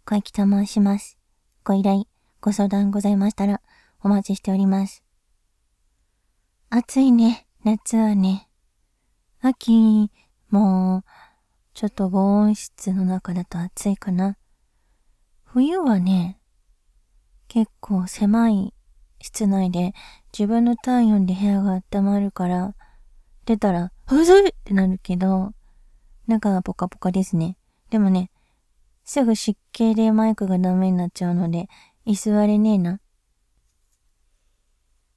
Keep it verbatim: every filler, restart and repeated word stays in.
小雪と申します。ご依頼、ご相談ございましたらお待ちしております。暑いね、夏はね。秋、もう、ちょっと防音室の中だと暑いかな。冬はね、結構狭い室内で自分の体温で部屋が温まるから、出たら、うずいってなるけど、中がポカポカですね。でもね、すぐ湿気でマイクがダメになっちゃうので、居座れねえな。